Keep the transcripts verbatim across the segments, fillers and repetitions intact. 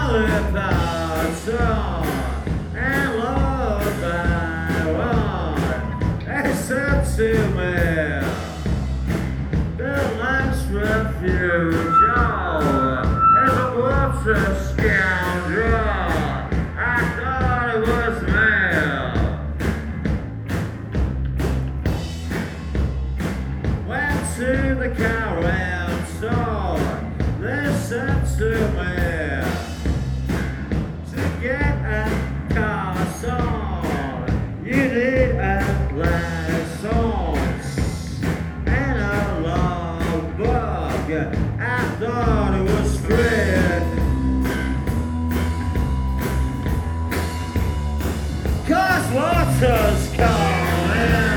lollipops on and love I want. They said to me, the last refuge, oh, is a butcher scoundrel. I thought it was me. Went to the caravan store. They said to me, to get a car song, you need a license and a logbook. I thought it was free, 'cause water's coming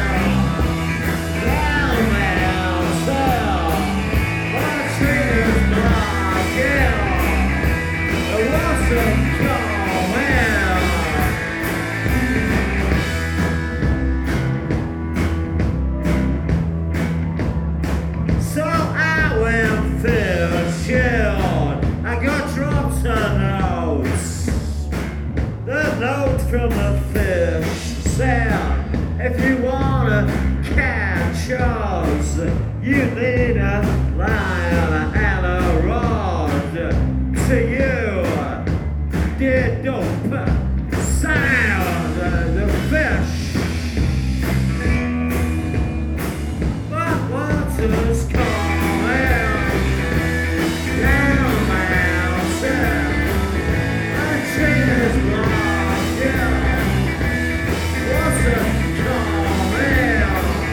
down mountain. My trees blocking the water coming. So I went fishing. I got dropped a note. The note from the fish said, if you wanna catch us, you need a line and a rod. To you, did don't sound the fish. But water's coming down mountain. My train is blocking. Water coming.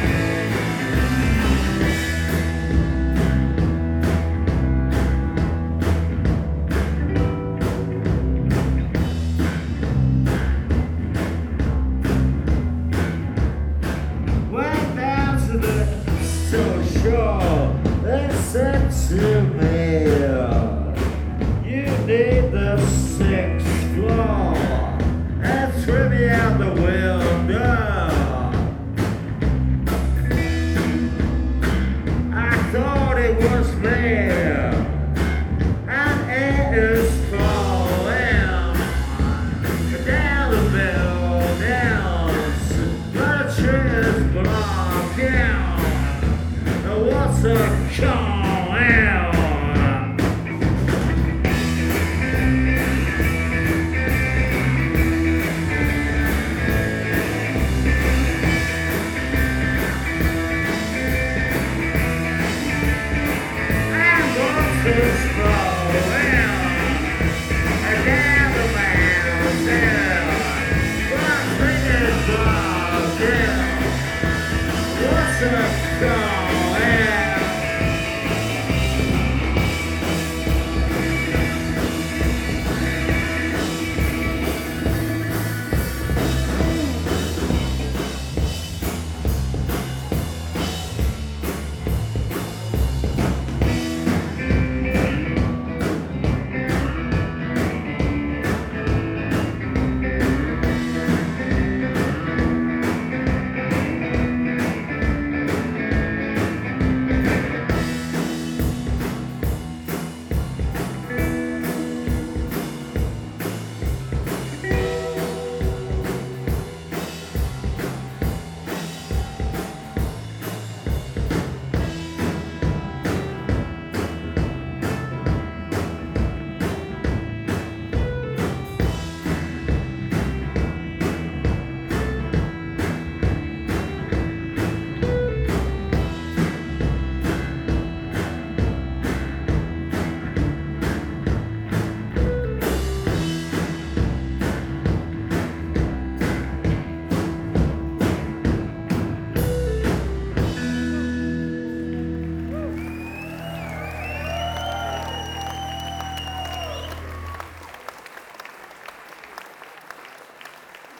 Went down to the social. They said to me, you need the sixth floor. And threw me out the window.